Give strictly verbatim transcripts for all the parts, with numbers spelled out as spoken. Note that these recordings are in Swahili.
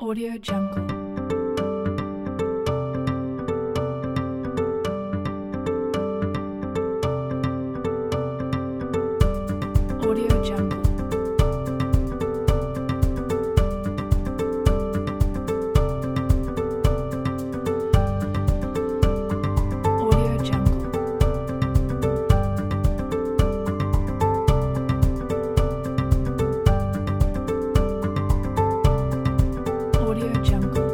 Audio Jungle. Audio Jungle. Audio Jungle. Audio Jungle.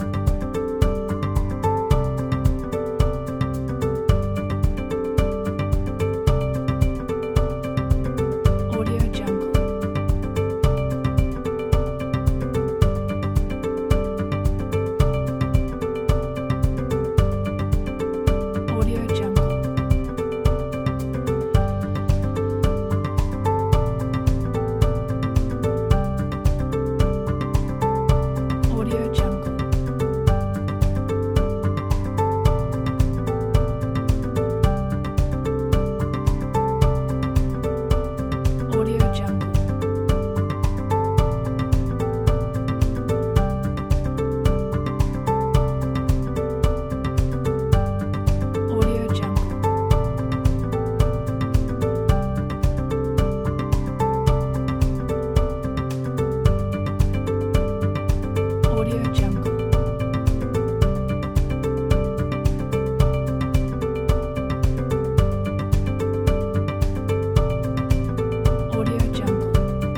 Audio Jungle. Audio Jungle. Audio Jungle. Audio Jungle. Audio Jungle. Audio Jungle. Audio Jungle.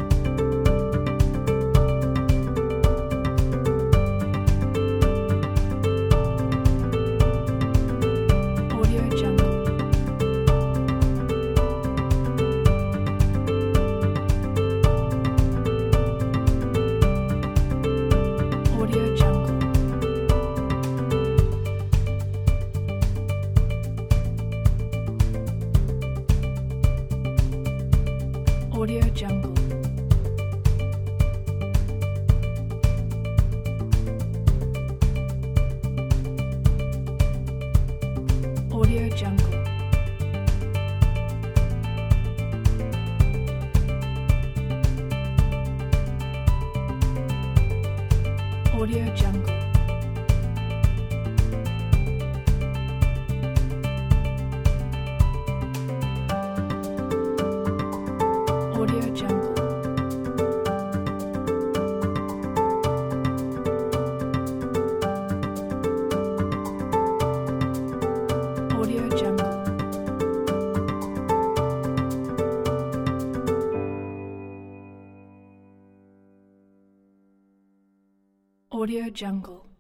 Audio Jungle. Audio Jungle. Audio Jungle. Audio Jungle. Audio Jungle. Audio Jungle. Audio Jungle. Audio Jungle.